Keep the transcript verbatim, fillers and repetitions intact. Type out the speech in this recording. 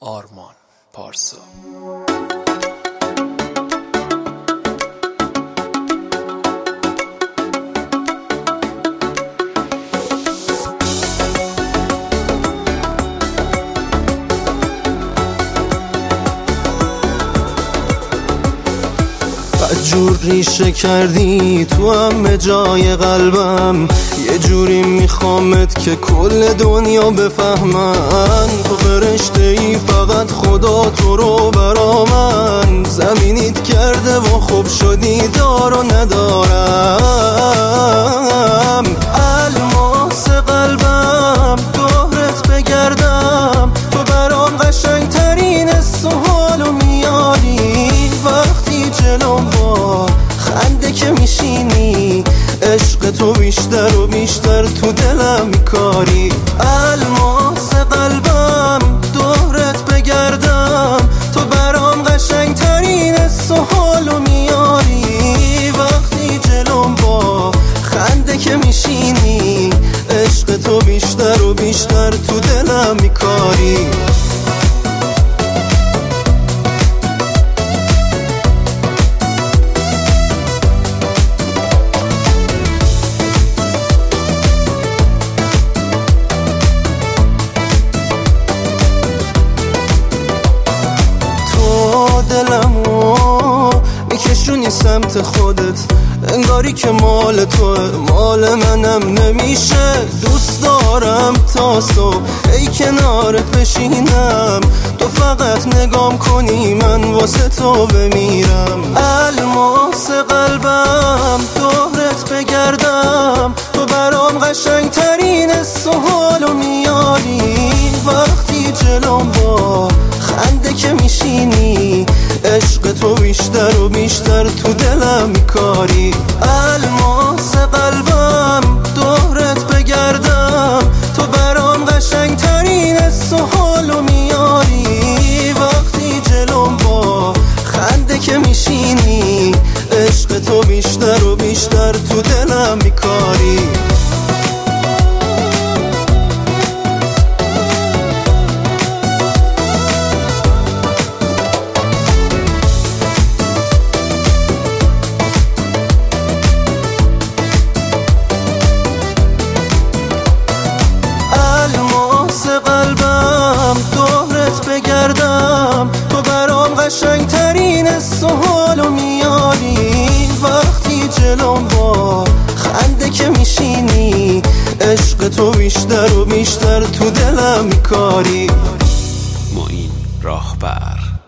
آرمان پارسا. جور ریشه کردی تو همه جای قلبم، یه جوری میخوامت که کل دنیا بفهمن. تو فرشته ای فقط خدا تو رو برا من، زمینیت کرده و خوب شدی دار و ندارم. الماس قلبم دورت بگردم، تو برام قشنگ ترین سوالو میاری. وقتی جلوم با خنده که میشینی، عشق تو بیشتر و بیشتر تو دلم میکاری. الماس قلبم دورت بگردم، تو برام قشنگ ترین سوالو میاری. وقتی جلوم با خنده که میشینی، عشق تو بیشتر و بیشتر تو دلم میکاری. دلمو میکشونی سمت خودت، انگاری که مال توه مال منم نمیشه. دوست دارم تا صبح ای کنارت بشینم، تو فقط نگام کنی من واسه تو بمیرم. الماس قلبم دورت بگردم، تو برام قشنگ ترین سوالو میاری. وقتی جلوم با خنده که میشینی، عشق تو بیشتر و بیشتر تو دلم میکاری. الماس قلبم دورت بگردم، تو برام قشنگ ترین سوالو میاری. وقتی جلوم با خنده که میشینی، عشق تو بیشتر و بیشتر تو دلم میکاری. قلبم دورت بگردم، تو برام قشنگ ترین سوالو میاری. وقتی جلوم با خنده که میشینی، عشق تو بیشتر و بیشتر تو دلم میکاری. معین راهبر.